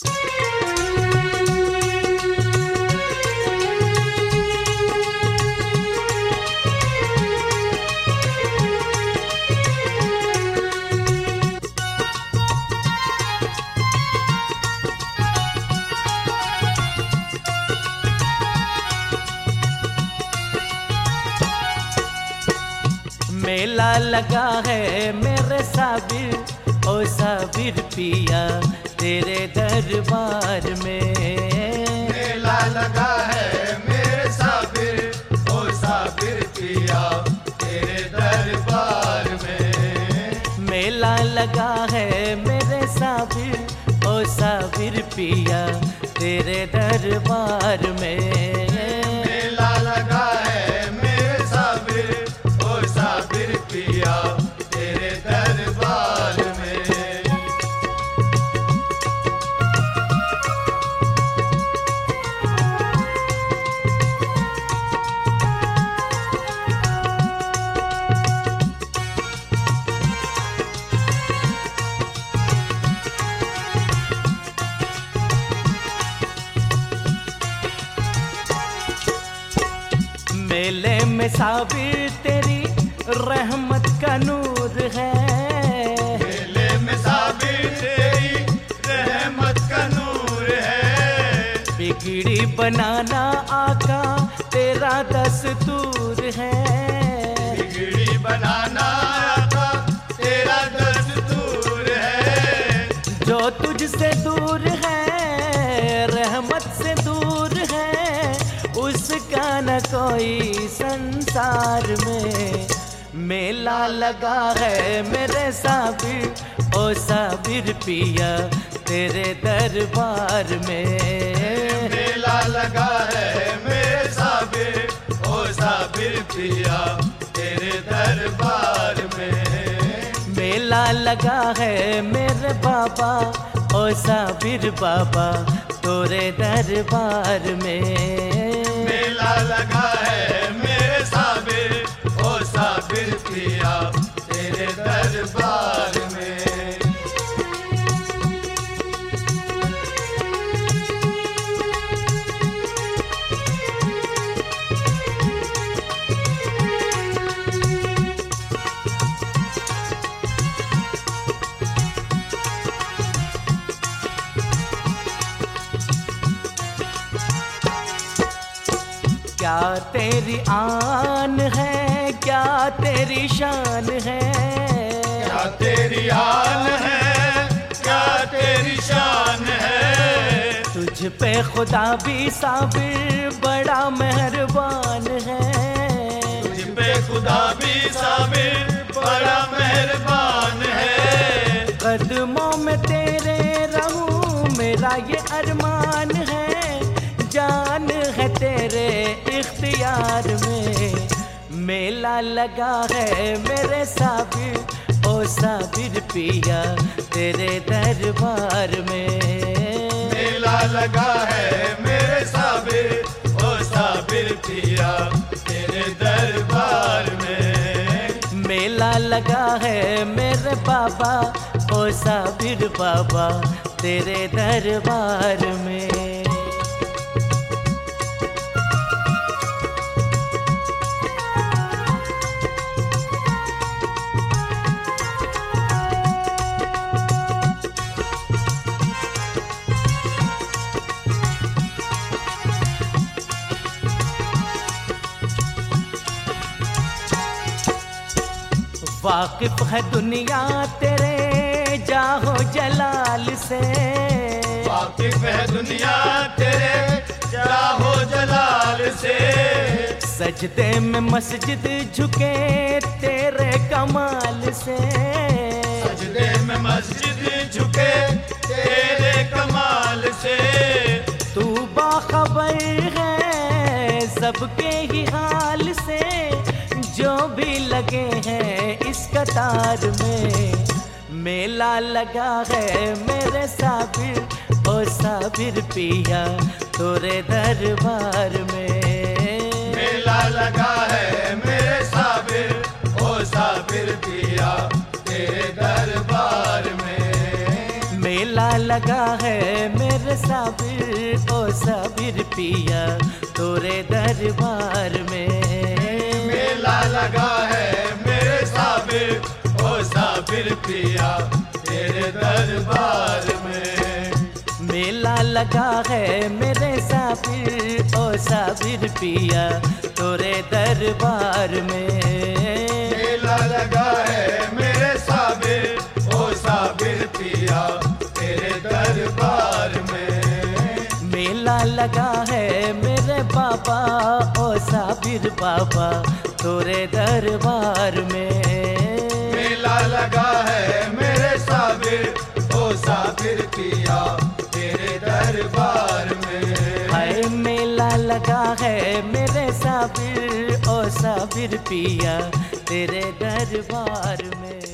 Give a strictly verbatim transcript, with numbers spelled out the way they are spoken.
मेला लगा है मेरे साबिर, ओ साबिर पिया तेरे दरबार में। मेला लगा है मेरे साबिर, ओ साबिर पिया तेरे दरबार में। मेला लगा है मेरे साबिर, ओ साबिर पिया तेरे दरबार में। मेला लगा है मेरे साबिर, ओ साबिर पिया तेरे दरबार में। मेले में साबिर तेरी रहमत का नूर है। मेले में साबिर तेरी रहमत का नूर है। बिगड़ी बनाना आका तेरा दस्तूर है। बिगड़ी बनाना आका तेरा दस्तूर है। जो तुझसे दूर है रहमत से दूर है, उसका न कोई संसार में। मेला लगा है मेरे साबिर, ओ साबिर पिया तेरे दरबार में। मेला लगा है मेरे साबिर, ओ साबिर पिया तेरे दरबार में। मेला लगा है मेरे बाबा, ओ साबिर बाबा तोरे दरबार में। मेला लगा है मेरे साबिर, ओ साबिर पिया तेरे दरबार में। क्या तेरी आन है, क्या तेरी शान है। क्या तेरी आन है, क्या तेरी शान है। तुझ पे खुदा भी साबिर बड़ा मेहरबान है। तुझ पे खुदा भी साबिर बड़ा मेहरबान है। कदमों में तेरे रहूं मेरा ये अरमान है। जान है तेरे इख्तियार में। मेला लगा है मेरे साबिर, ओ साबिर पिया तेरे दरबार में। मेला लगा है मेरे साबिर, ओ साबिर पिया तेरे दरबार में। मेला लगा है मेरे बाबा, ओ साबिर बाबा तेरे दरबार में। वाकिफ है दुनिया तेरे जाहो जलाल से। वाकिफ है दुनिया तेरे जाहो जलाल से। सजदे में मस्जिद झुके तेरे कमाल से। सजदे में मस्जिद झुके तेरे कमाल से। तू बाखबर है सबके ही हाल से, जो भी लगे हैं इस कतार में। मेला लगा है मेरे साबिर, ओ साबिर पिया तोरे दरबार में। मेला लगा है मेरे साबिर, ओ साबिर पिया तेरे दरबार में। मेला मेला लगा है मेरे साबिर ओ साबिर पिया तोरे दरबार में। मेला लगा है मेरे साबिर ओ साबिर पिया तेरे दरबार में। मेला लगा है मेरे साबिर ओ साबिर पिया तोरे दरबार में। मेला लगा है मेरे साबिर ओ साबिर पिया तेरे दरबार में। मेला लगा है मेरे बाबा ओ साबिर बाबा तोरे दरबार में। मेला लगा है मेरे साबिर ओ साबिर पिया तेरे दरबार में। हाय मेला लगा है मेरे साबिर ओ साबिर पिया तेरे दरबार में।